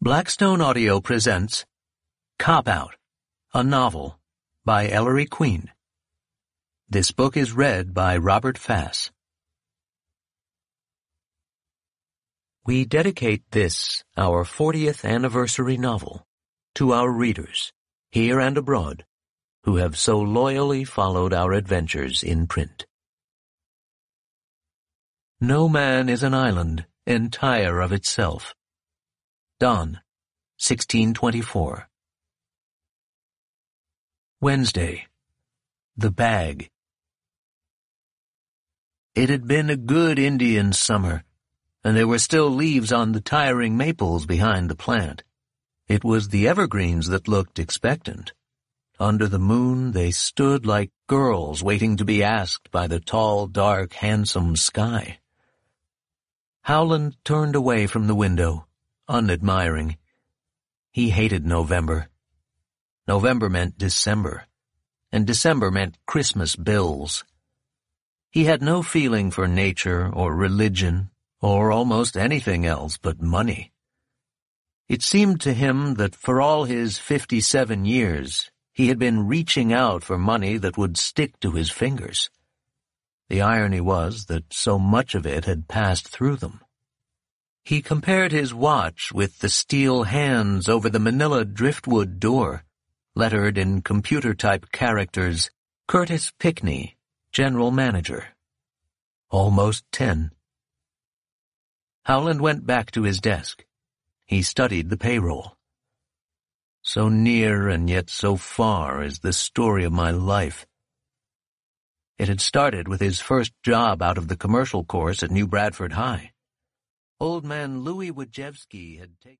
Blackstone Audio presents Cop-Out, a novel by Ellery Queen. This book is read by Robert Fass. We dedicate this, our 40th anniversary novel, to our readers, here and abroad, who have so loyally followed our adventures in print. No man is an island, entire of itself. Donne, 1624. Wednesday. The Bag. It had been a good Indian summer, and there were still leaves on the tiring maples behind the plant. It was the evergreens that looked expectant. Under the moon they stood like girls waiting to be asked by the tall, dark, handsome sky. Howland turned away from the window, unadmiring. He hated November. November meant December, and December meant Christmas bills. He had no feeling for nature or religion or almost anything else but money. It seemed to him that for all his 57 years, he had been reaching out for money that would stick to his fingers. The irony was that so much of it had passed through them. He compared his watch with the steel hands over the manila driftwood door, lettered in computer-type characters, Curtis Pickney, General Manager. Almost 10. Howland went back to his desk. He studied the payroll. So near and yet so far is the story of my life. It had started with his first job out of the commercial course at New Bradford High. Old man Louis Wojewski had taken